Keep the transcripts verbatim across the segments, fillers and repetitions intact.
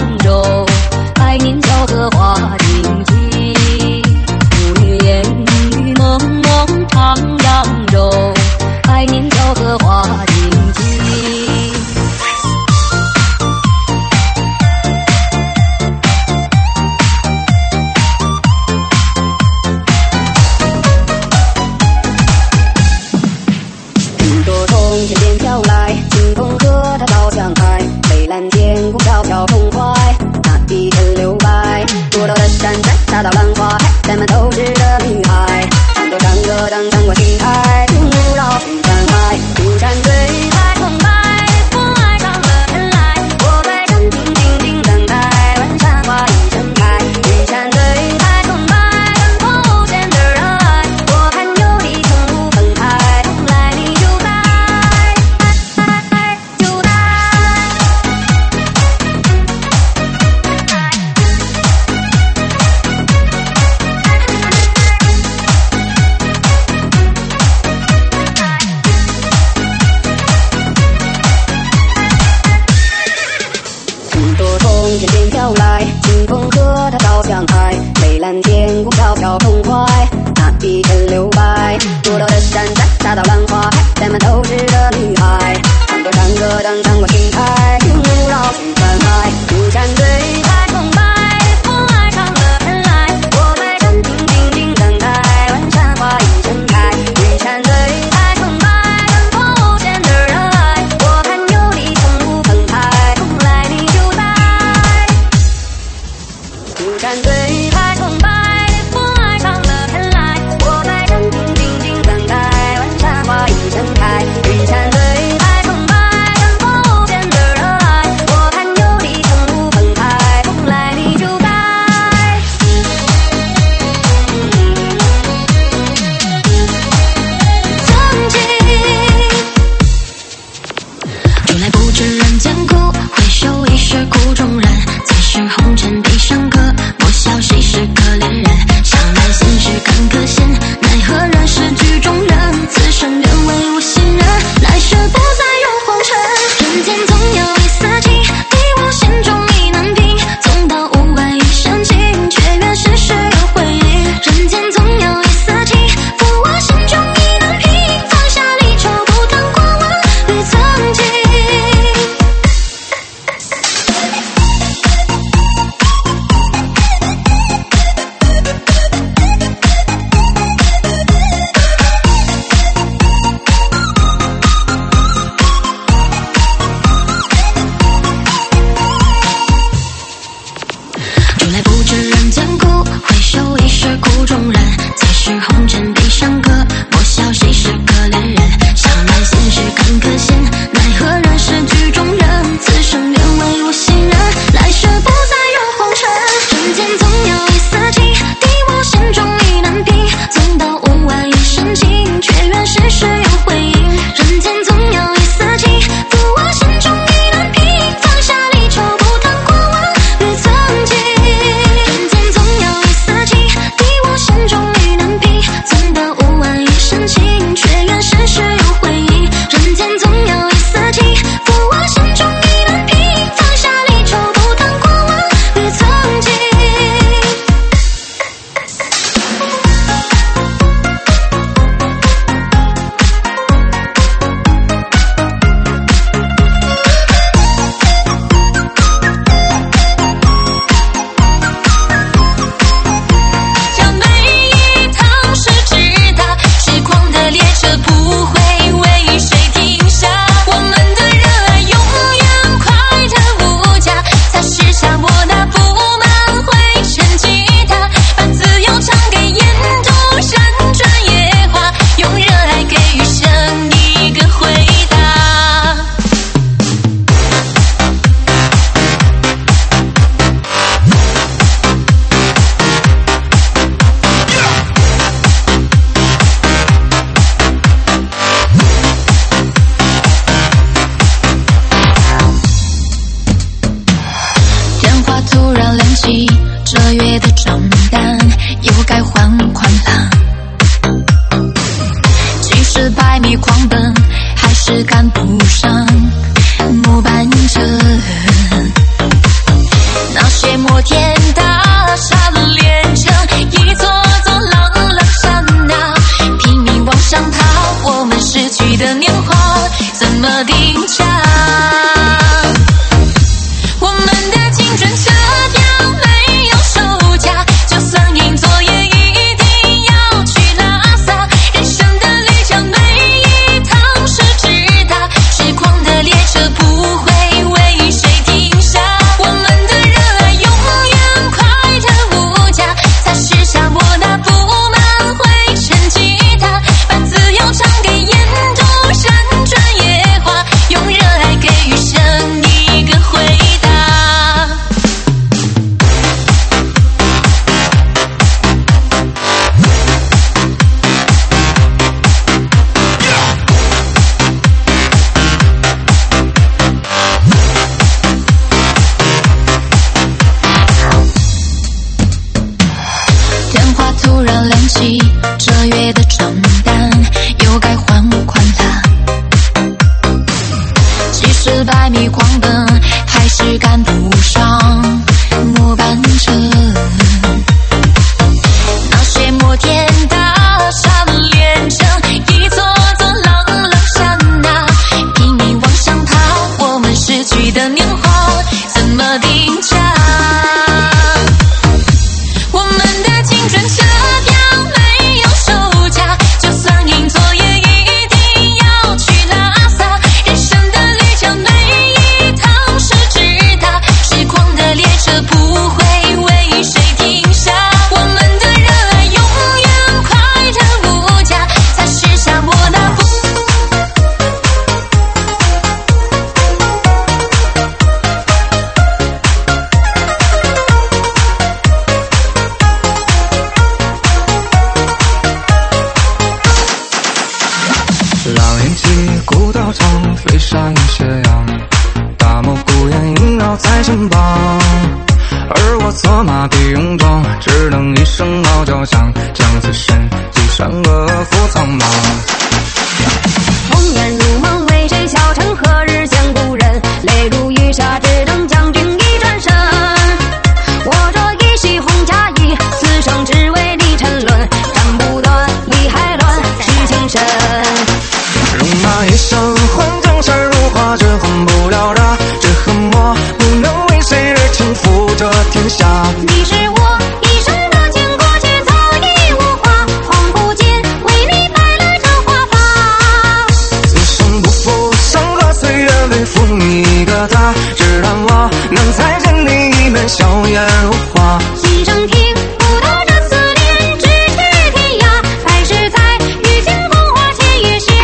柔，爱您笑得花晶晶，妇女烟雨蒙蒙唱扬柔，爱您笑得花晶晶。云朵从天边飘来，清风和它照向海，蔚蓝天空飘飘痛快，那一片留白。古老的山寨，大到浪花海，载满斗志的女孩，唱着山歌荡荡过心海，云雾绕群山海，云山对海澎湃，风爱上了天籁，我在山顶静静等待，万山花已盛开，云山对海澎湃，等候无限的热爱，我看有你从不分开，从来你就在，就在。云朵从天边飘来，清风和它照向海，蔚蓝天空飘飘痛快，那一片留白。古老的山寨，大到浪花海，载满斗志的女孩，唱着山歌荡荡过心海，云雾绕群山海，云山对海澎湃，风爱上了天籁，我在山顶静静等待，万山花已盛开，云山对海澎湃，等候无限的热爱，我看有你从不分开，从来你就在。云山对海澎湃，风爱上了天籁，我在山顶静静等待，万山花已盛开，云山对海澎湃，等候无限的热爱，我看有你从不分开，从来你就在。曾经出来不知人间苦，回首已是苦中人，才是红尘悲伤客，不小心摩天大厦连成一座座朗朗山呐，拼命往上爬，我们逝去的年华怎么定价？我们的青春车票没有售价，就算赢作业一定要去拉萨。人生的旅程每一趟是直达，时光的列车不会为谁停下。我们的热爱永远快乐无价，才是沙漠那布满灰尘吉他，把自由唱给眼中闪转野花，用热爱给予生一个回答。电话突然亮起，这月的账单又该还款啦。即使百米狂奔，还是赶不上末班车。那些摩天大厦连成一座座朗朗山呐，拼命往上爬，我们逝去的年华怎么定价？我们的青春车票没有售价，就算赢作业一定要去拉萨。人生的旅程每一趟是直达，时光的列车不会为谁停下。我们的热爱永远快乐无价，才是沙漠那不老年机古道长，飞山斜阳，大漠孤雁萦绕在身旁。而我策马必勇壮，只能一声号角响，将此身击山恶赴苍茫。 红颜如梦，为谁笑称何日见故人？泪如雨下，只等将军一转身。我这一袭红嫁衣，此生只为你沉沦，斩不断，理还乱，是情深。 戎马一生换江山如画，这换不了他，这恨我不能为谁而倾覆这天下。 你是我一生的经过，却早已无话，黄浦间为你摆了这花发。 此生不负山河岁月，为负你一个他，只叹我能再见你一面笑颜如花。 一生听不到这思念，咫尺天涯，还是在遇见风花前月下。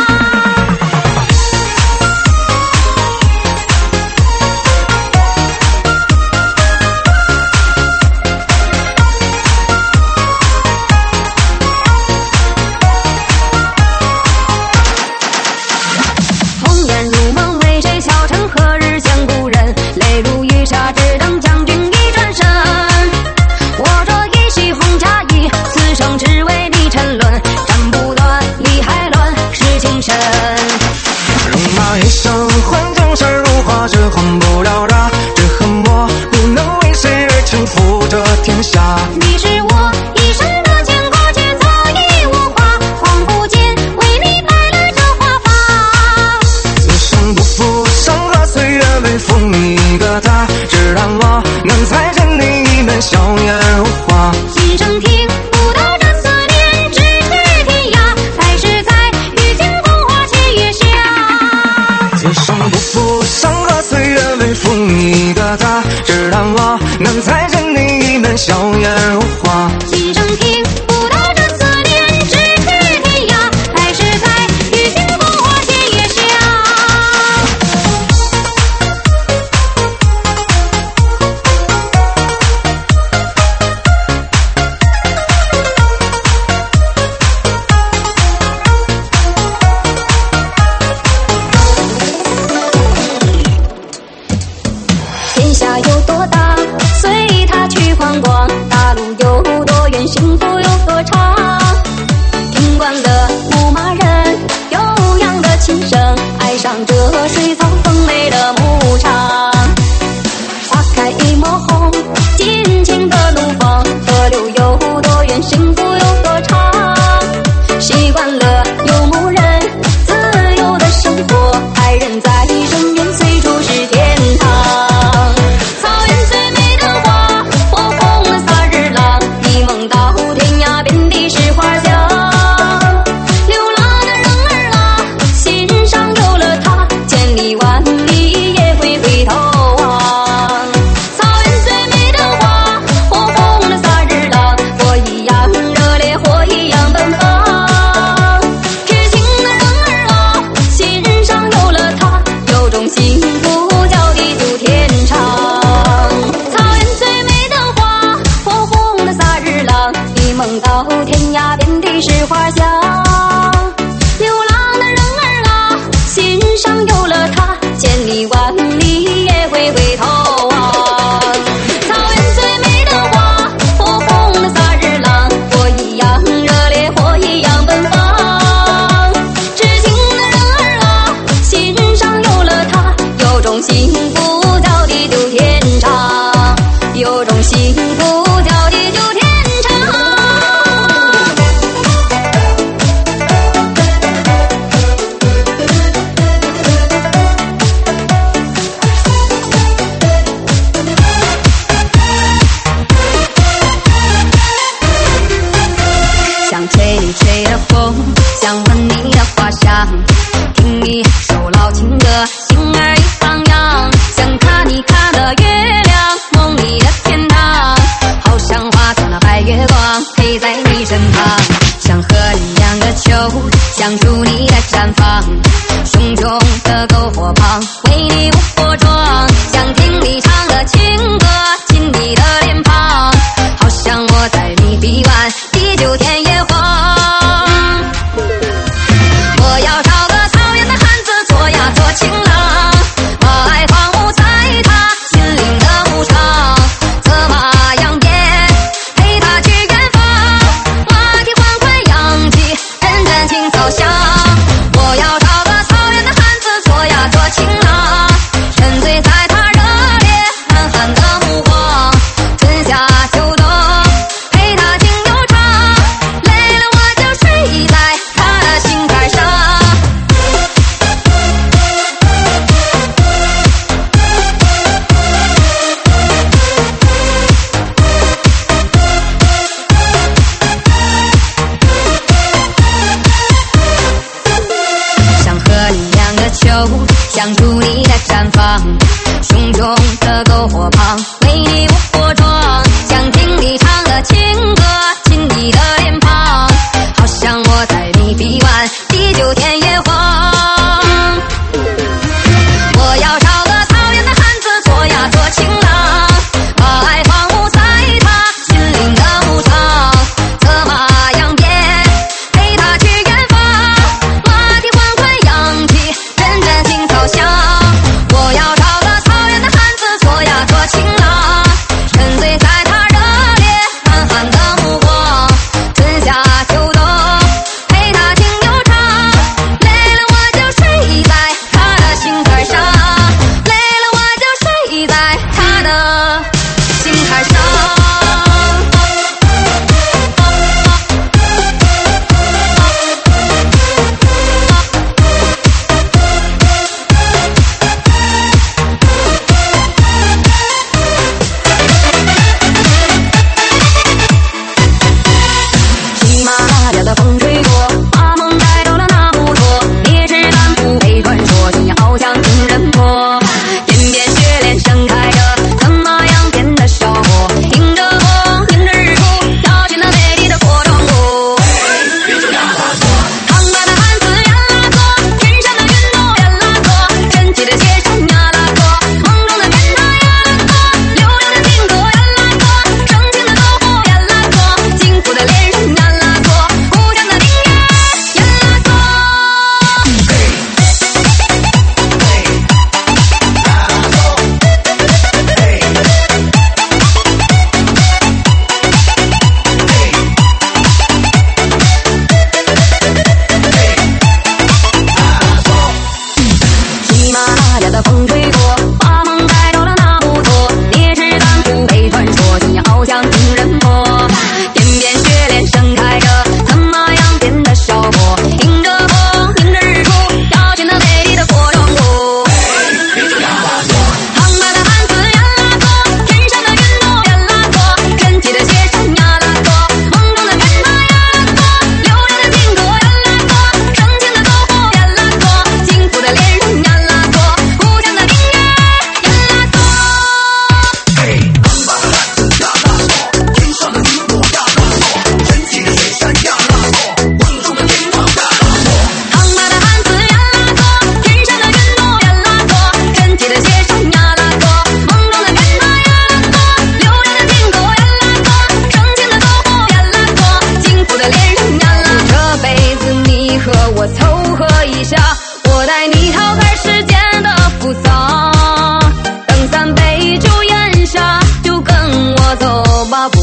红颜如梦，为谁笑称何日见故人？泪如雨下，只等将军一转身。我这一袭红嫁衣，此生只为你沉沦，斩不断，理还乱，是情深。 戎马一生换江山如画，这换不了他，只恨我不能为谁而倾覆这天下。 你是我一生的牵挂，却早已无话，黄浦间为你摆了这花发。 此生不负山河岁月，为负你一个他，只叹我能再见你一面笑颜如花。 一生听不到这思念，咫尺天涯，还是在遇见风花前月下。 此生不负山河岁月，为负你一个他，只叹我能再见你一面笑颜如花。 一生听不到这思念，咫尺天涯，还是在遇见风花前月下。天下有多大，随他去宽广；大路有多远， 红，尽情的怒放，河流有多远，幸福有多长。习惯了游牧人自由的生活，爱人在身边，随处是天堂。草原最美的花，火红了萨日朗，一梦到天涯，遍地是花香。流浪的人儿啊，心上有了他，千里万里也会回头望。草原最美的花，火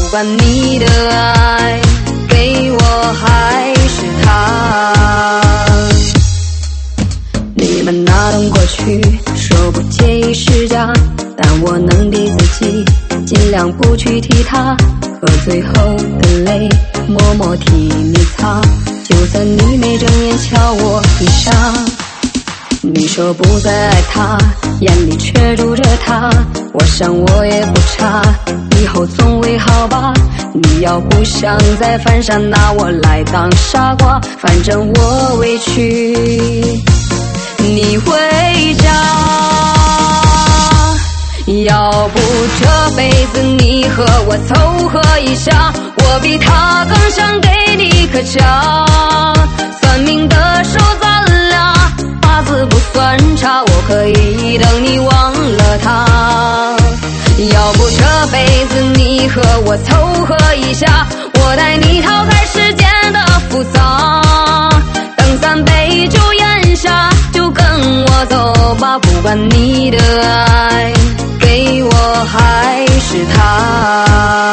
不管你的爱给我还是他。你们那段过去说不介意是假，但我能逼自己尽量不去提他，喝醉后的泪默默替你擦，就算你没正眼瞧我一下。你说不再爱他，眼里却住着他，我想我也不差，以后总会好吧。你要不想再犯傻，拿我来当傻瓜，反正我委屈你回家。要不这辈子你和我凑合一下，我比他更想给你颗家。算命的说咱俩八字不算差，我可以等你忘了他。要不这辈子你和我凑合一下，我带你逃开世间的复杂。等三杯酒咽下，就跟我走吧，不管你的爱给我还是他。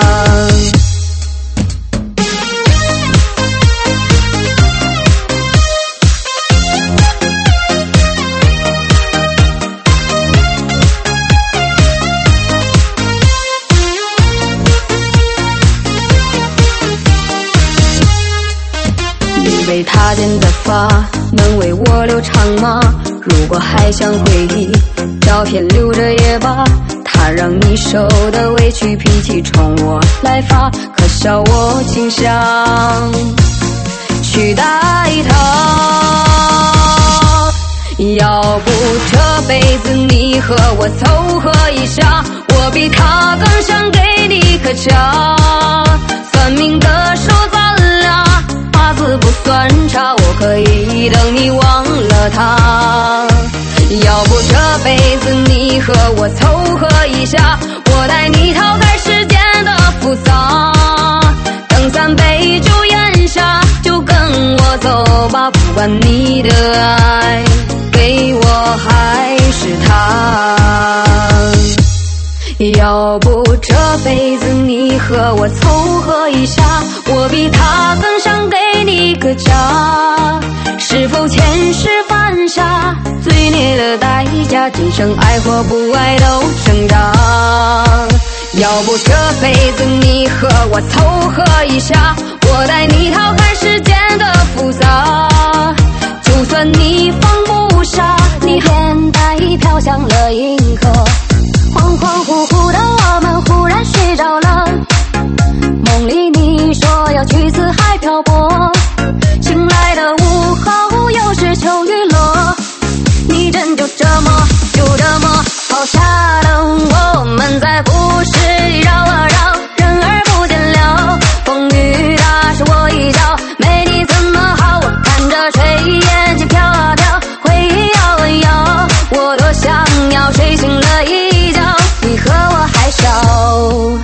你为他剪的发能为我留长吗？如果还想回忆，照片留着也罢。他让你受的委屈，脾气冲我来发，可笑我倾向取代他。要不这辈子你和我凑合一下，我比他更想给你颗家。算命的说咱俩八字不算差，我可以等你忘了他。要不这辈子你和我凑合一下，我带你逃开世间的复杂。等三杯酒咽下，就跟我走吧，不管你的爱给我还是他。要不这辈子你和我凑合一下，我比他更想给你个家。是否前世犯下罪孽的代价，今生爱或不爱都挣扎。要不这辈子你和我凑合一下，我带你逃开世间的复杂。就算你放不下，你眼袋飘向了银河。恍恍惚惚的我们忽然睡着了，梦里你说要去四海漂泊，醒来的午后又是秋雨落。你真就这么就这么抛下了我们，在故事里绕啊绕，人儿不见了。风雨打湿我一角，没你怎么好？我看着炊烟气飘啊飘，回忆摇啊摇，我多想要睡醒了一觉，你和我还少。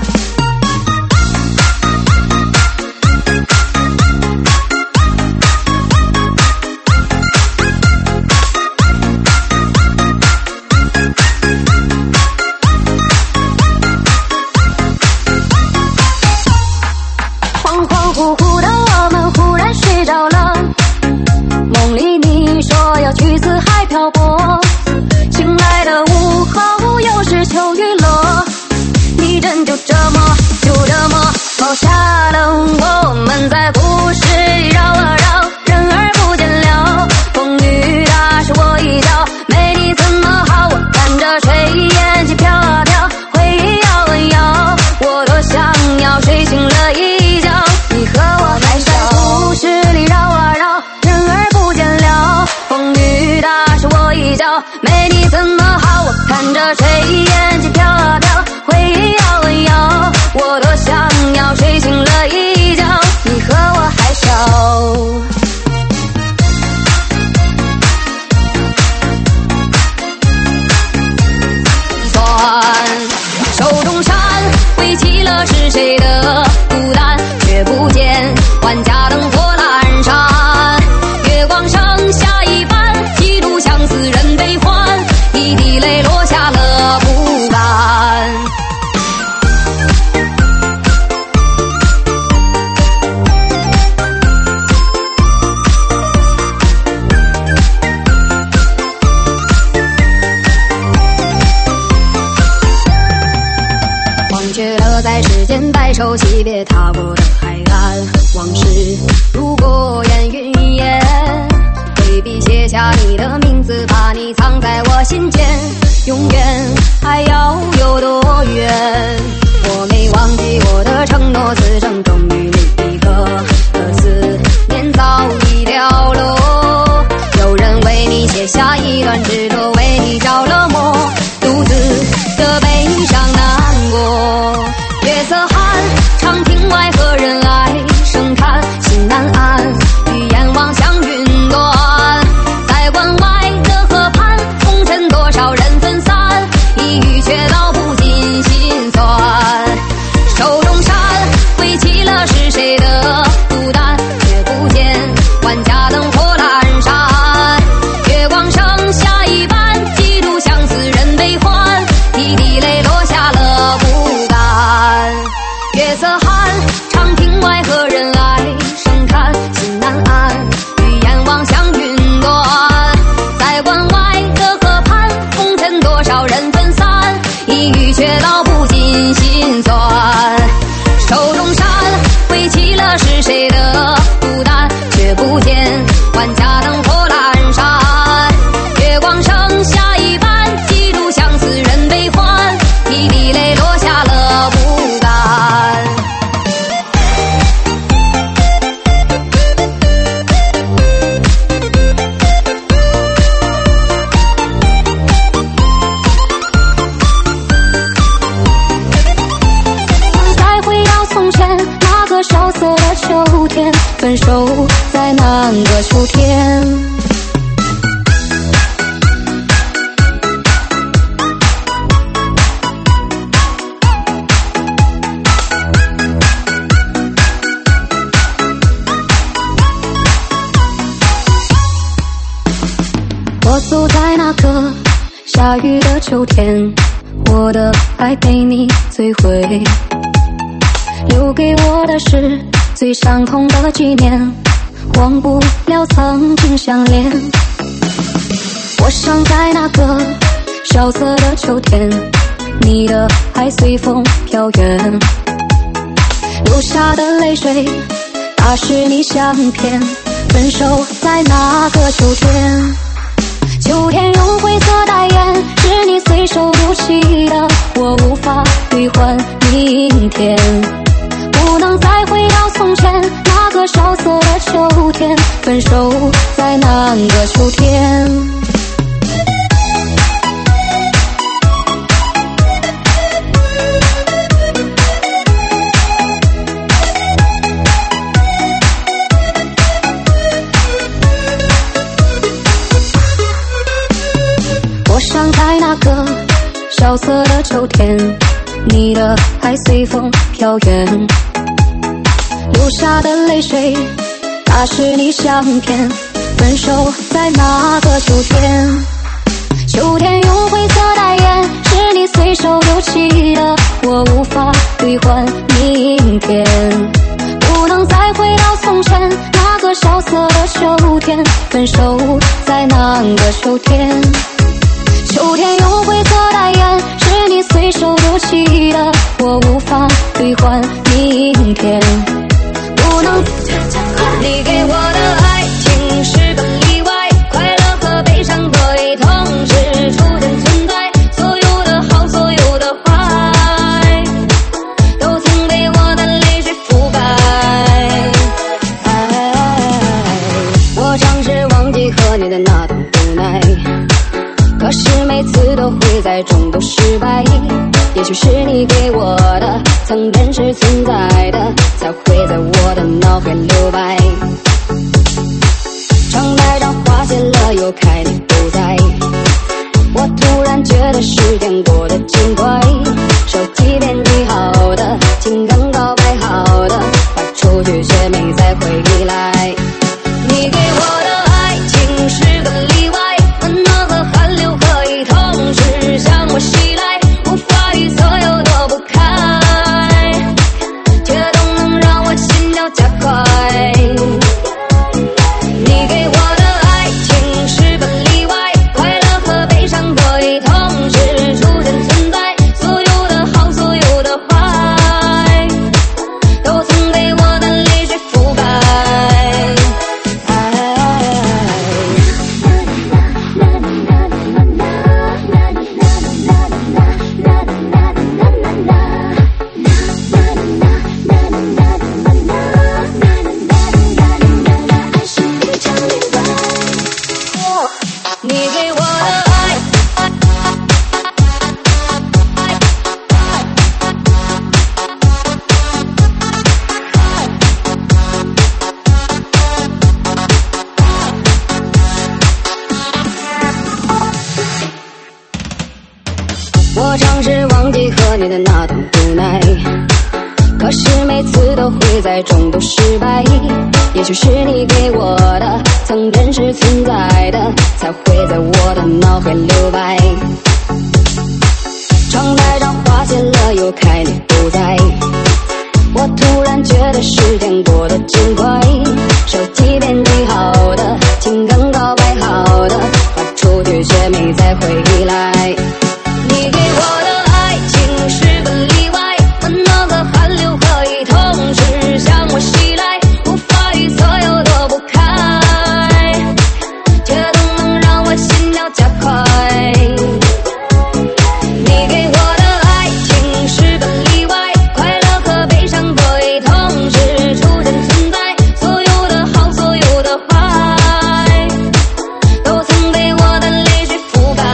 恍恍惚惚的我们忽然睡着了，梦里你说要去四海漂泊，醒来的午后又是秋雨落。你真就这么就这么抛下了我们，在故事里绕啊绕，人儿不见了。风雨打湿我一角，没你怎么好？我看着炊烟气飘啊飘，回忆摇啊摇，我多想要睡醒了一觉，你和我还少。故事里绕啊绕，人儿不见了。风雨打湿我一角，没你怎么好？我看着炊烟气飘啊飘，回忆摇啊摇，我多想要睡醒了一觉，你和我还少。算手中山挥起了是谁的孤单，却不见万家灯火阑珊。月光剩下一半，一度相思人悲欢，一滴泪落下了不甘。 刻在时间白手起别踏过的海岸，往事如过眼云烟，挥笔写下你的名字，把你藏在我心间，永远还要有多远？我没忘记我的承诺，此生忠于你一个，可思念早已凋落。有人为你写下一段执着，为你着了魔，独自的悲伤难过。月色寒，长亭外何人爱？盛看心难安，与阎王相云端。在关外的河畔，红尘多少人分散，一遇却道不尽心酸。手中扇挥起了是谁的孤单，却不见万家灯火阑珊。月光剩下一半，几度相思人悲欢，一滴泪落下了不甘。月色寒，长亭外何人爱？盛看心难安，与阎王相云端。在关外的河畔，红尘多少人分散，一遇却道不尽心酸。手中扇挥起了是谁的孤单，却不见万家灯火阑珊。月光剩下一半，几度相思人悲欢，一滴泪落下了不甘。再回到从前那个萧瑟的秋天，分手在那个秋天。我走在那个下雨的秋天，我的爱被你摧毁，留给我的是最伤痛的纪念，忘不了曾经相恋。我想在那个萧瑟的秋天，你的爱随风飘远，流下的泪水打湿你相片，分手在那个秋天。秋天用灰色代言，是你随手丢弃的，我无法兑换明天。不能再回到从前那个萧瑟的秋天，分手在那个秋天。我想在那个萧瑟的秋天，你的爱随风飘远，流下的泪水打湿你相片，分手在那个秋天。秋天用灰色代言，是你随手丢弃的，我无法兑换明天。不能再回到从前那个萧瑟的秋天，分手在那个秋天。秋天用灰色代言，是你随手丢弃的，我无法兑换明天。不能你给我的爱情是个例外，快乐和悲伤会同时出现存在，所有的好，所有的坏，都曾被我的泪水覆盖。我尝试忘记和你的那段无奈，可是每次都会在中途失败，也许是你给我的可是每次都会在中途失败。也许是你给我的曾真实存在的，才会在我的脑海留白。窗台上花谢了又开，你不在，我突然觉得时间过得真快。手机编辑好的，情感告白好的，发出去却没再回来。你给我的爱情是个例外，温暖和寒流可以同时向我袭来，无法预测又躲不开，却总能让我心跳加快。你给我的爱情是个例外，快乐和悲伤可以同时出现存在，所有的好，所有的坏，都曾被我的泪水覆盖。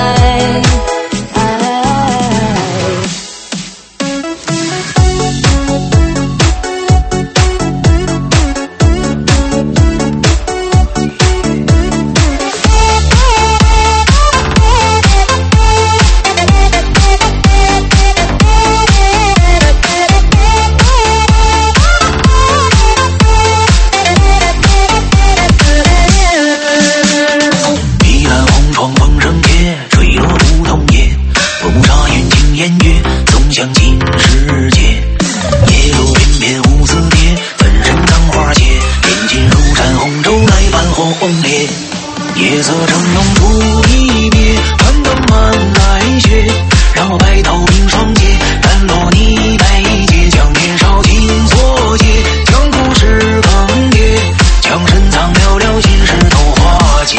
夜色正浓处一别，团灯慢来雪，让我白头冰霜结，染落你悲切，将年少情错解，将故事更迭，将深藏寥寥心事都化解。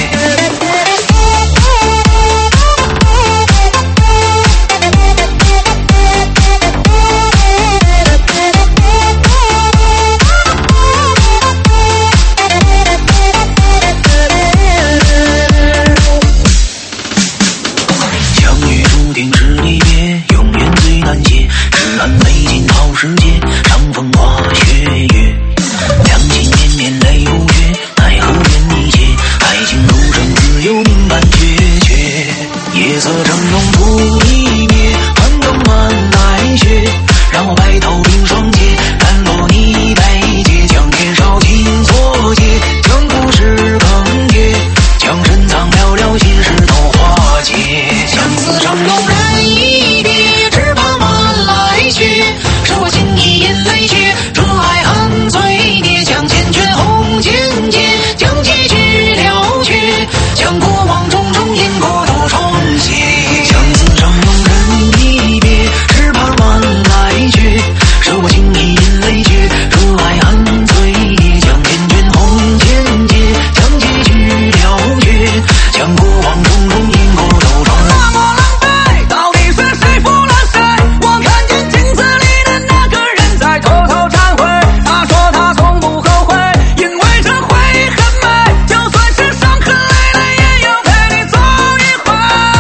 世界长风花雪月，两情绵绵泪不绝，奈何愿一切，爱情如生自有明白决绝。夜色正浓处一别，团灯慢来雪，让我白头冰霜结，染落你悲切，将年少情错解，将故事更迭，将深藏寥寥心事都化解。相思正浓人一别，只怕慢来去，是我情意引泪血，纯爱恨罪孽，将缱绻红笺结，将结局了却，将过往种种因果都重写。相思正浓人一别，只怕慢来去，是我情意引泪血，纯爱恨罪孽，将缱绻红笺结，将结局了却，将过往种种因果都重写。那么狼狈，到底是谁负了谁？我看见镜子里的那个人在偷偷忏悔，他说他从不后悔，因为这回很美，就算是伤痕累累也要陪你走一回。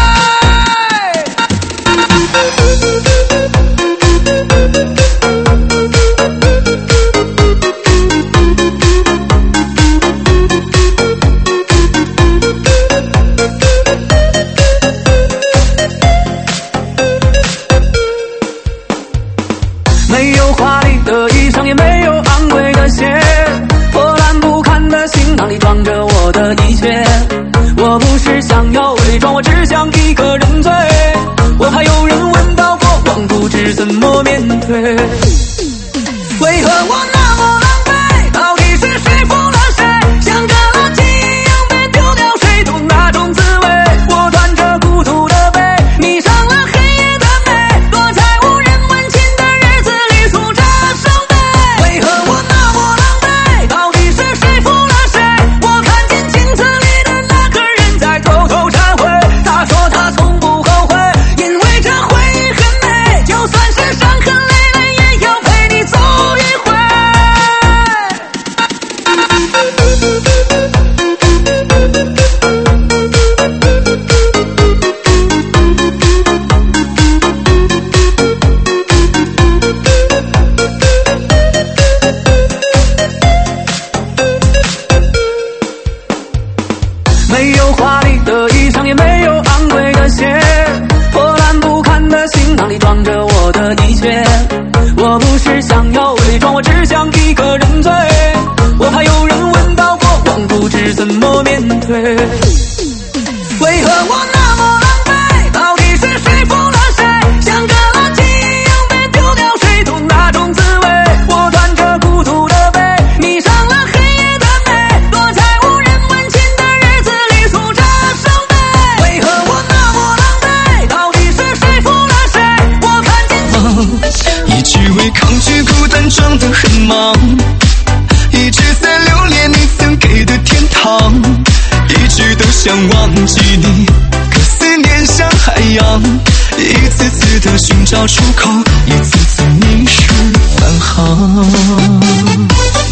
没有华丽的衣裳，也没有昂贵的鞋，破烂不堪的行囊里装着我的一切。我不是想要伪装，我只想一个人醉。我怕有人闻到过往，不知怎么面对。为何我那么狼狈？到底是谁负了谁？像个垃圾一样被丢掉，谁懂那种滋味？我端着孤独的杯，迷上了黑夜的美，躲在无人问津的日子里数着伤悲。为何我那么狼狈？到底是谁负了谁？我看见镜子里的那个人在偷偷忏悔，他说他从不后悔，因为这回忆很美，就算是伤痕累累也要陪你走一回。 我不是想要伪装，我只想一个人醉。我怕有人闻到过往，不知怎么面对。为何我那么狼狈？到底是谁负了谁？像个垃圾一样被丢掉水土，那种滋味。我端着孤独的杯，迷上了黑夜的美，躲在无人问津的日子里诉着伤悲。为何我那么狼狈？到底是谁负了谁？我看见一直为抗拒孤单装得很忙，一直在留恋你曾给的天堂，一直都想忘记你，可思念像海洋，一次次的寻找出口，一次次迷失返航。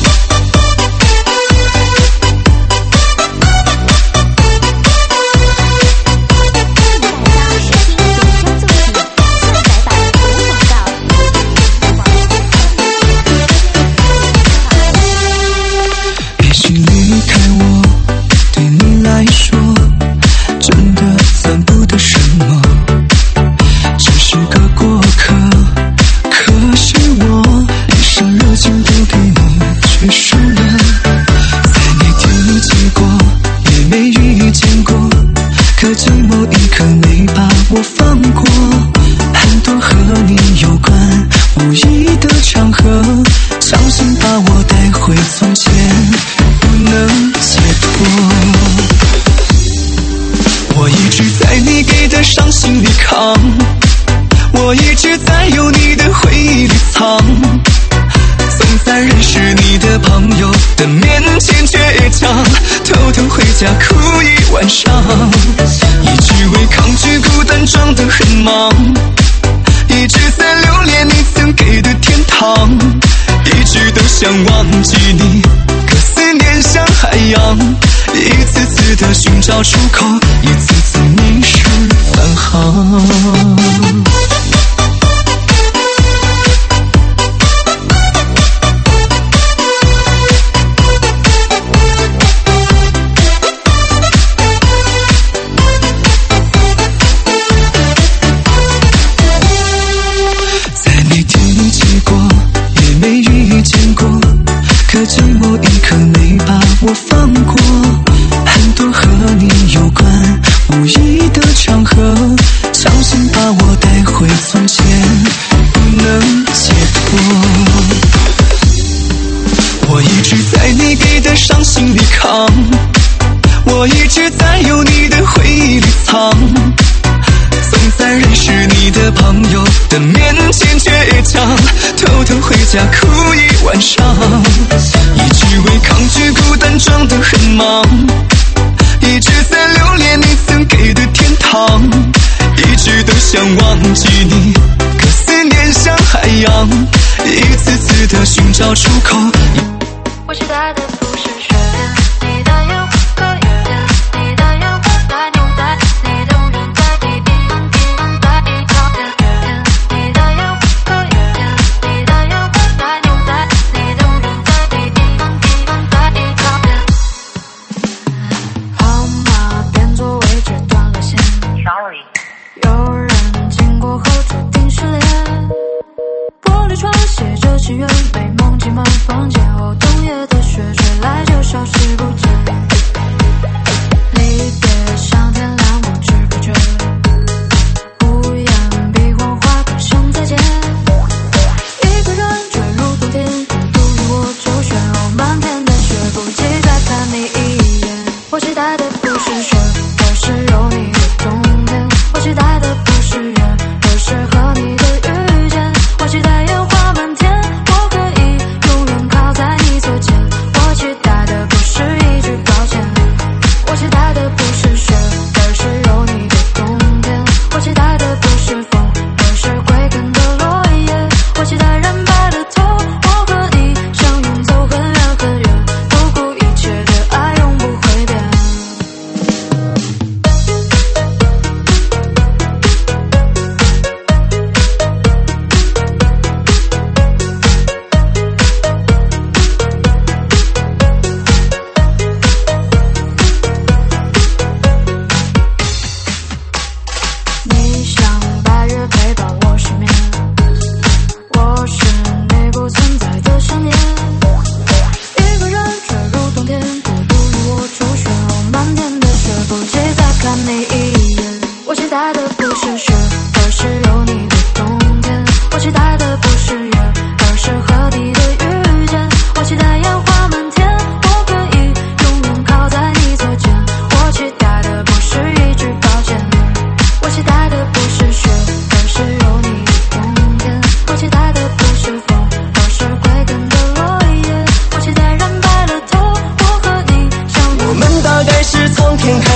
我一直在有你的回忆里藏，总在认识你的朋友的面前倔强，偷偷回家哭一晚上，一直为抗拒孤单装得很忙，一直在留恋你曾给的天堂，一直都想忘记你，可思念像海洋，一次次的寻找出口，一次次迷失返航。我放过很多和你有关无意的场合，强行把我带回从前，不能解脱。我一直在你给的伤心里扛，我一直在有你的回忆里藏，总在认识你的朋友的面前倔强，偷偷回家哭一晚上，一直为抗拒孤单装得很忙，一直在留恋你曾给的天堂，一直都想忘记你，可思念像海洋，一次次的寻找出口。 我期待的不是雪天，你的烟和雨天，你的烟火在纽带，你的人在第一地方在一条天雪天，你的烟和雨天，你的烟火在纽带，你的人在第一地方在一条天。号码变座位置断了线 ，Sorry， 有人经过后注定失联。玻璃窗写着祈愿，美梦挤满房间后，冬夜的雪吹来就消失不见。离别像天亮不知不觉，屋檐比黄花更像再见。一个人坠入冬天，独立我就选哦，满天的雪不及再看你一眼。我期待的不是雪，而是有你的冬天。我期待的不是缘，而是和你的遇见。我期待烟花满天，我可以永远靠在你左肩。我期待的不是一句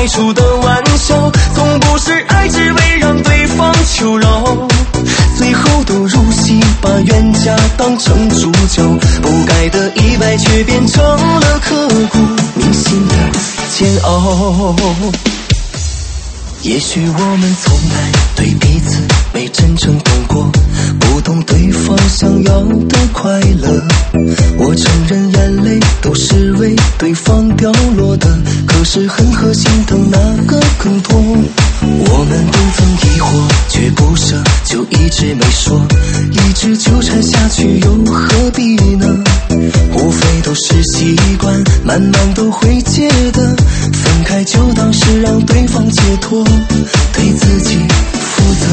开出的玩笑，从不是爱只为让对方求饶，最后都入戏，把冤家当成主角，不该的意外却变成了刻骨铭心的煎熬。也许我们从来对彼此没真正懂过，不懂对方想要的快乐。我承认眼泪都是为对方掉落的，可是恨和心疼哪个更多？我们都曾疑惑却不舍，就一直没说，一直纠缠下去又何必呢？无非都是习惯，慢慢都会戒的，分开就当是让对方解脱，对自己负责。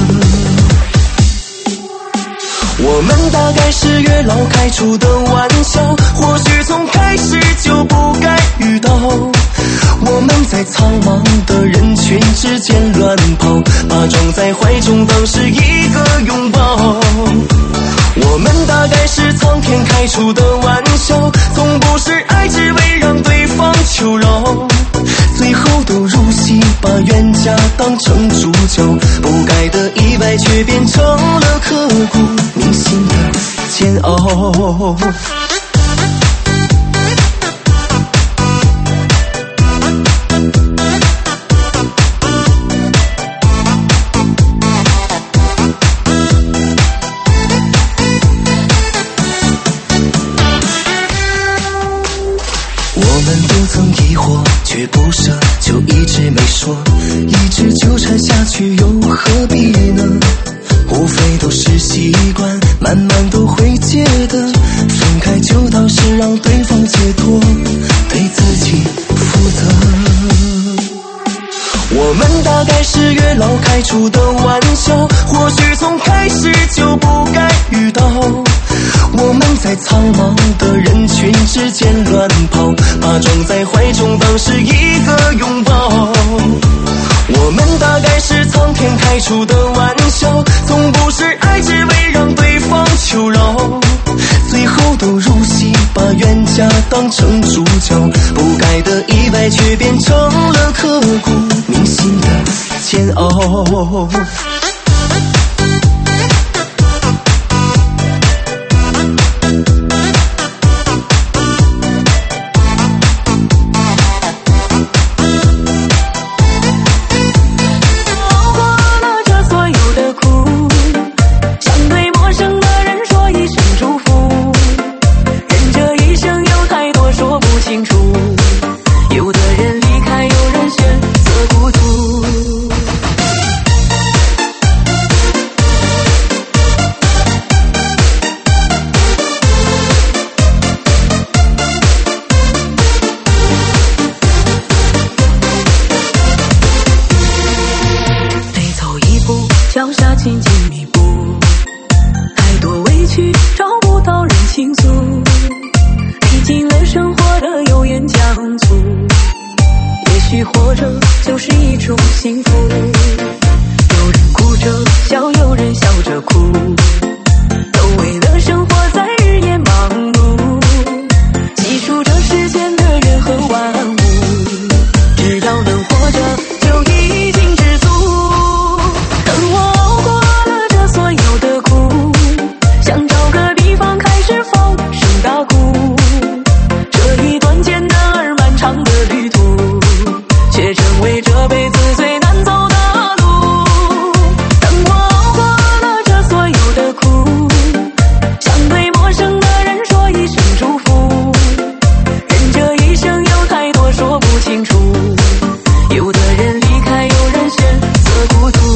我们大概是月老开出的玩笑，或许从开始就不该遇到。我们在苍茫的人群之间乱跑，把装在怀中当是一个拥抱。我们大概是苍天开出的玩笑，从不是爱只为让对方求饶，最后都入戏，把冤家当成主角，不该的意外却变成了刻骨铭心的煎熬。曾疑惑却不舍，就一直没说，一直纠缠下去又何必呢？无非都是习惯，慢慢都会戒的，分开就当是让对方解脱，对自己负责。我们大概是月老开出的玩笑，或许从开始就不该遇到。我们在苍茫的人群之间乱跑，把装在怀中当是一个拥抱。我们大概是苍天开出的玩笑，从不是爱只为让对方求饶，最后都入戏，把冤家当成主角，不该的意外却变成了刻骨铭心的煎熬。 脚下紧紧密布，太多委屈找不到人倾诉，历经了生活的油盐酱醋，也许活着就是一种幸福。有人哭着笑，有人笑着哭，都为了生活在日夜忙碌，记住这世间的人和万物，只要能活着就已经知足。等我熬过了这所有的苦，想找个地方开始放声大哭，这一段艰难而漫长的旅途，却成为这辈子最难走的路。等我熬过了这所有的苦，想对陌生的人说一声祝福，人这一生有太多说不清楚，有的人离开，有人选择孤独。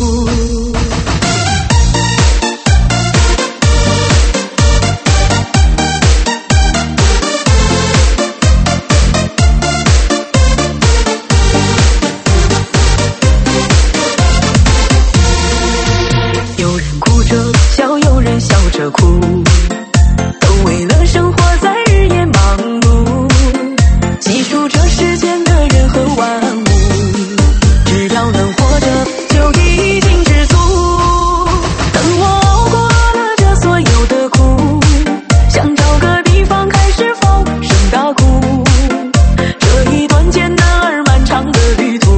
有人哭着笑，有人笑着哭，都为了生活在日夜忙碌，记住这世间的人和万物，只要能活着就已经知足。等我熬过了这所有的苦，想找个地方开始放声大哭，这一段艰难而漫长的旅途，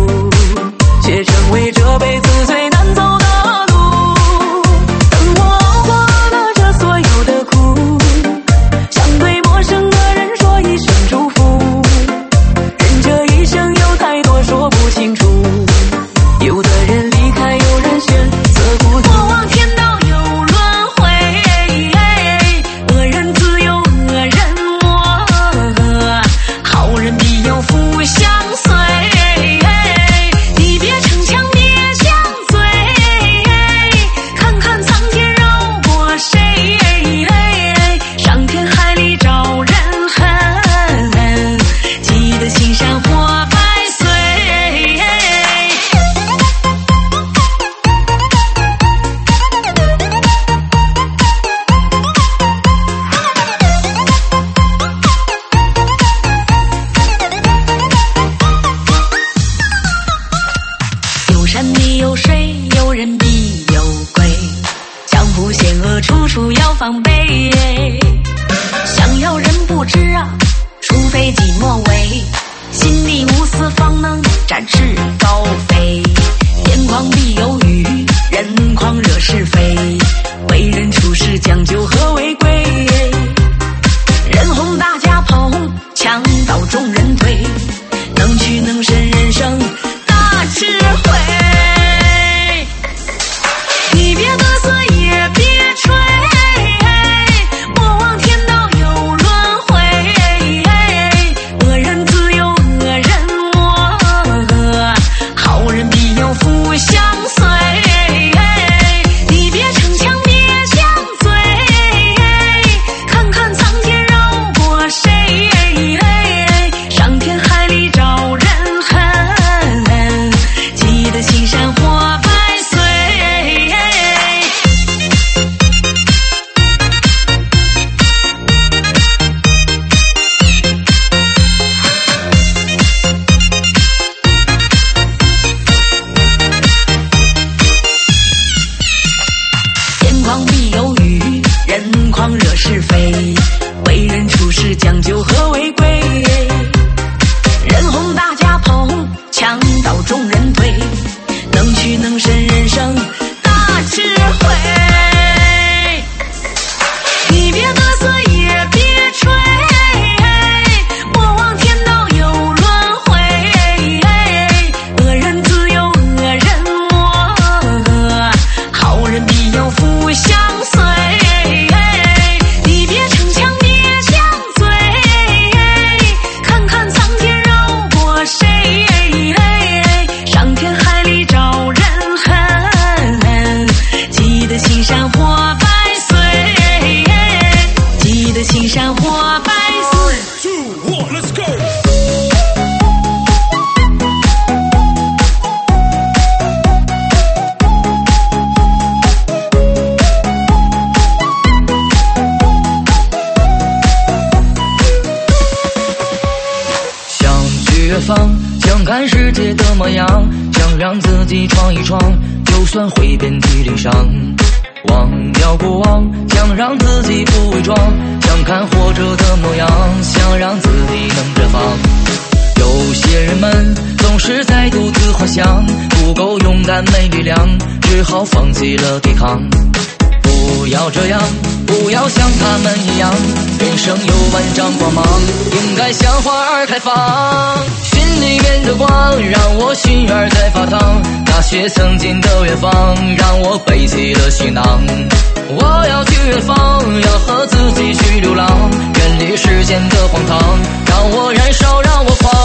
飞。想要人不知啊，除非己莫为。心里无私，方能展翅高飞。眼眶必有雨，人狂惹是非。为人处事讲究和为贵。人红大家捧，墙倒众人推。能屈能伸，人生大智慧。你别得瑟也别吹，莫忘天道有轮回。恶人自有恶人磨，好人必有福相随。你别逞强别犟嘴，看看苍天饶过谁。上天海里找人恨，记得青山火百岁。眼眶必有雨，人狂惹是非。为人处事讲究和为贵。人红大家捧，墙倒众人推。能屈能伸，人生大智慧。你别得瑟也别吹，莫忘天道有轮回。恶人自有恶人磨，好人必有福相随。你别逞强别犟嘴，看看苍天饶过谁。上天海里找人恨，记得青山火百岁。记得青山火百岁。 想去远方，想看世界的模样，想让自己闯一闯，就算会遍体鳞伤。忘掉过往，想让自己不伪装，想看活着的模样，想让自己能绽放。有些人们总是在独自幻想，不够勇敢没力量，只好放弃了抵抗。不要这样，不要像他们一样，人生有万丈光芒，应该像花儿开放。心里面的光让我心儿在发烫，那些曾经的远方让我背起了行囊。我要去远方，要和自己去流浪，远离世间的荒唐，让我燃烧，让我狂。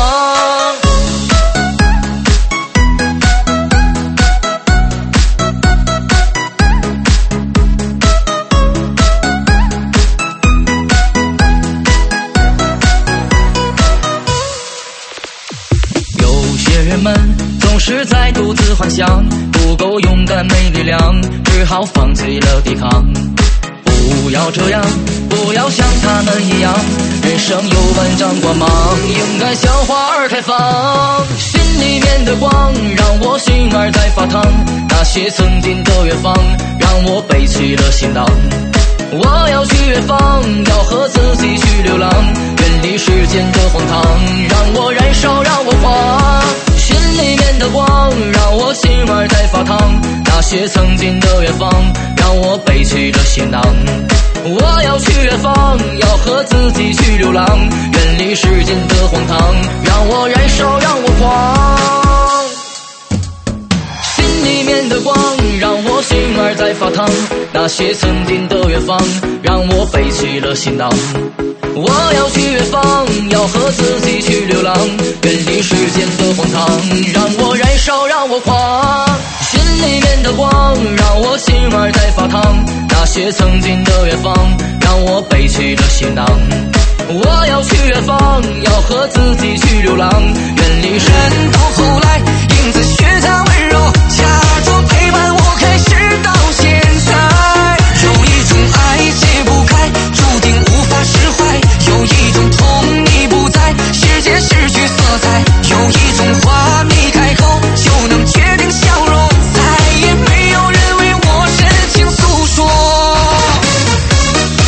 人们总是在独自幻想，不够勇敢没力量，只好放弃了抵抗。不要这样，不要像他们一样，人生有万丈光芒，应该像花儿开放。心里面的光让我心儿在发烫，那些曾经的远方让我背起了行囊。我要去远方，要和自己去流浪，远离世间的荒唐，让我燃烧，让我狂。心里面的光让我心儿在发烫，那些曾经的远方让我背起了行囊。我要去远方，要和自己去流浪，远离世间的荒唐，让我燃烧，让我狂。心里面的光让我心儿在发烫，那些曾经的远方让我背起了行囊。我要去远方，要和自己去流浪，远离世间的荒唐，让我燃烧，让我狂。心里面的光让我心儿在发烫，那些曾经的远方让我背起了行囊。我要去远方，要和自己去流浪，远离世人。到后来影子学他温柔，假装陪伴我，开始到现在。有一种爱解不开，注定无法释怀，有一种痛你不在，世界失去色彩，有一种话你开口就能决定笑容，再也没有人为我深情诉说。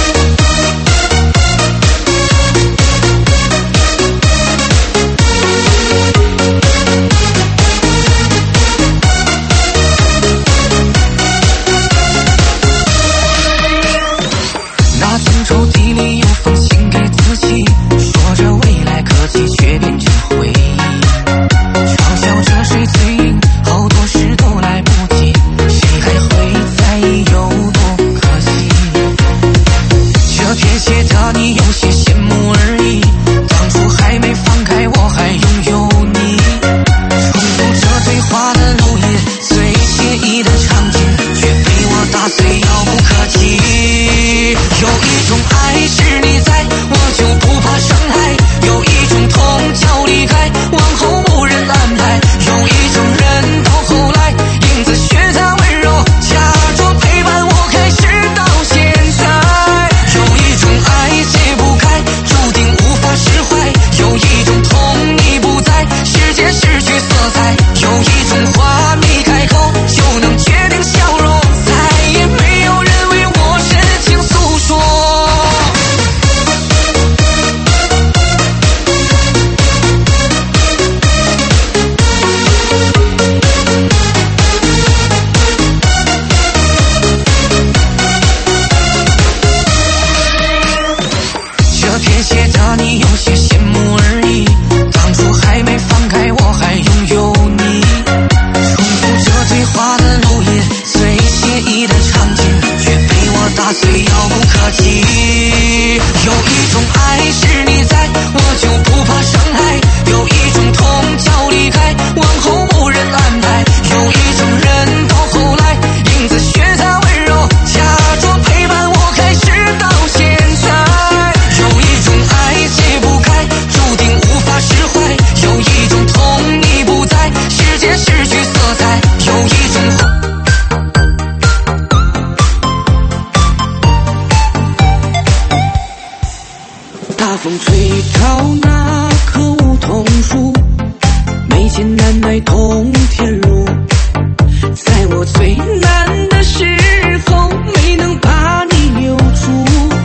风吹倒那棵梧桐树，没钱难买通天路，在我最难的时候没能把你留住，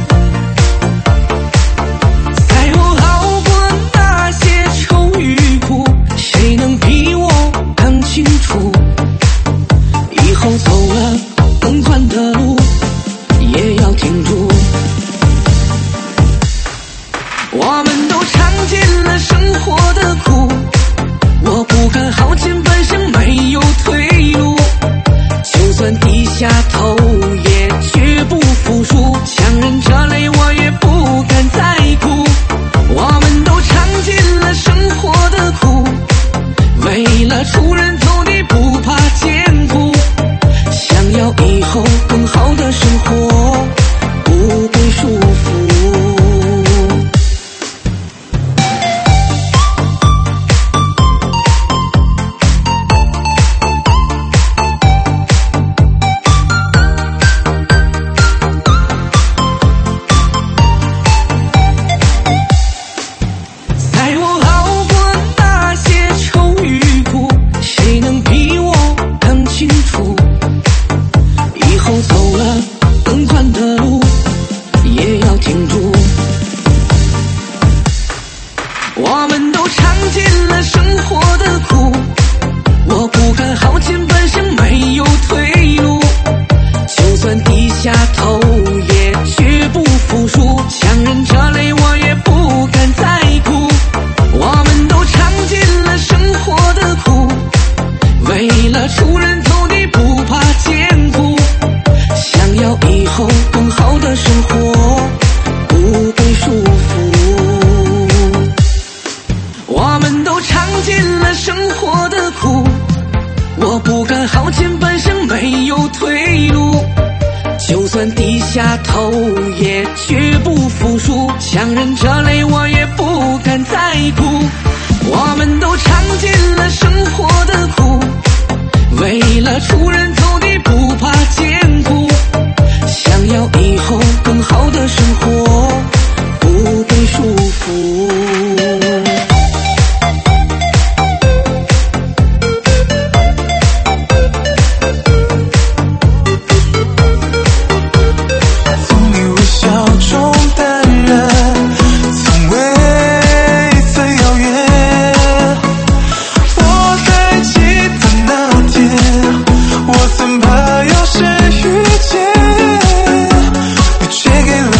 在我熬过那些愁与苦，谁能比我更清楚，以后走了更宽的路也要停住。我们都尝尽了生活的苦，我不敢耗尽半生没有退路，就算低下头也绝不服输，强忍着泪我也不敢再哭。我们都尝尽了生活的苦，为了出人头地不怕艰苦，想要以后更好的生活，不被束缚。我们都尝尽了生活的苦，我不敢耗尽半生没有退路，就算低下头也绝不服输，强忍着泪我也不敢再哭。我们都尝尽了生活的苦，为了出人头地不怕艰苦，想要以后更好的生活，不被束缚。我们都尝尽了生活的苦，我不敢耗尽半生没有退路，就算低下头也绝不服输，强忍着泪我也不敢再哭。我们都尝尽了生活的苦，为了出人头地不怕艰苦，想要以后更好的生活，不被束缚。 我曾怕有时遇见，你却给了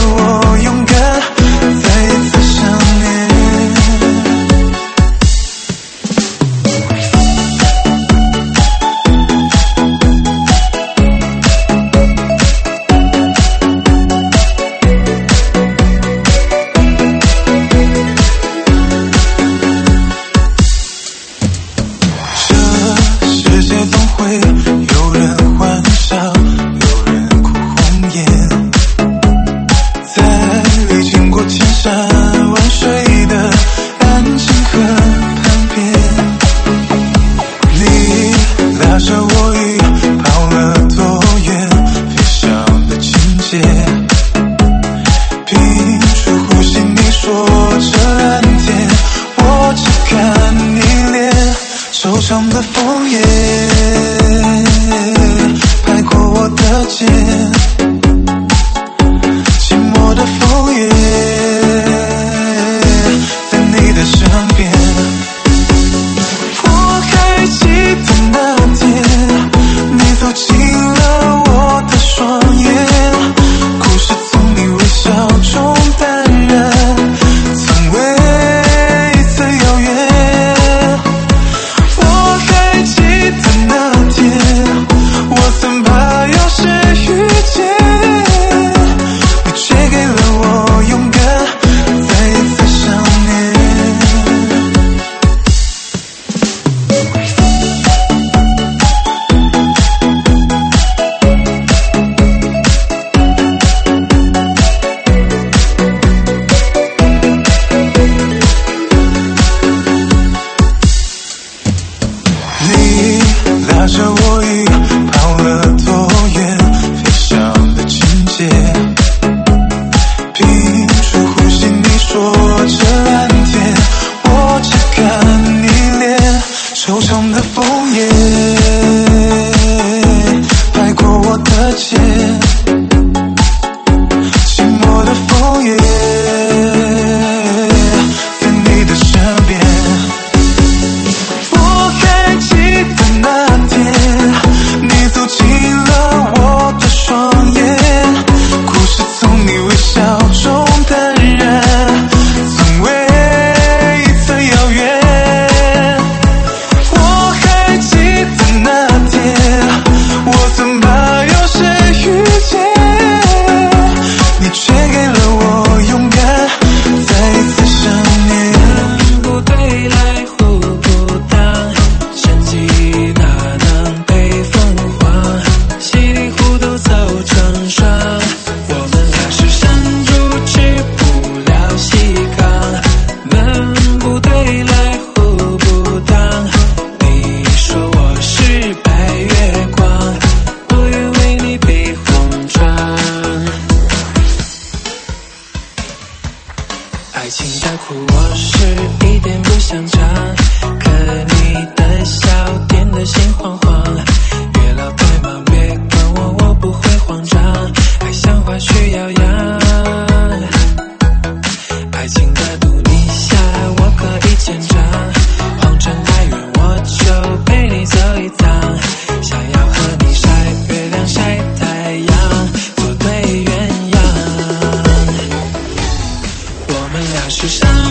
爱情的苦我是一点不想尝，可你的笑点的心慌慌，月老对吗？别管我，我不会慌张，爱像花需要养，爱情的赌你下来我可以牵着，皇城太远我就陪你走一趟，想要和你晒月亮晒太阳，做对鸳鸯，我们俩是上